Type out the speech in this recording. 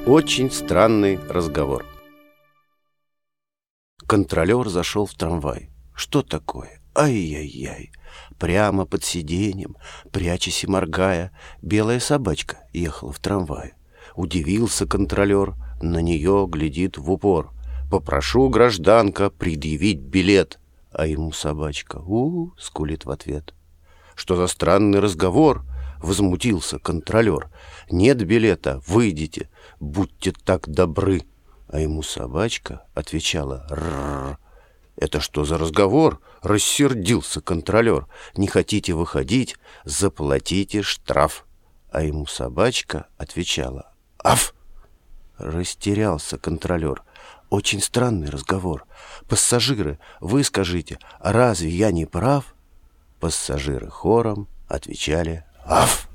Очень странный разговор. Контролер зашел в трамвай. Что такое? Ай-яй-яй! Прямо под сиденьем, прячась и моргая, белая собачка ехала в трамвае. Удивился контролер, на нее глядит в упор. «Попрошу, гражданка, предъявить билет». А ему собачка скулит в ответ. «Что за странный разговор?» — возмутился контролер. «Нет билета, выйдите, будьте так добры». А ему собачка отвечала: «Рррр». «Это что за разговор?» — рассердился контролер. «Не хотите выходить, заплатите штраф». А ему собачка отвечала: «Аф!» Растерялся контролер. Очень странный разговор. «Пассажиры, вы скажите, а разве я не прав?» Пассажиры хором отвечали: «Аф!»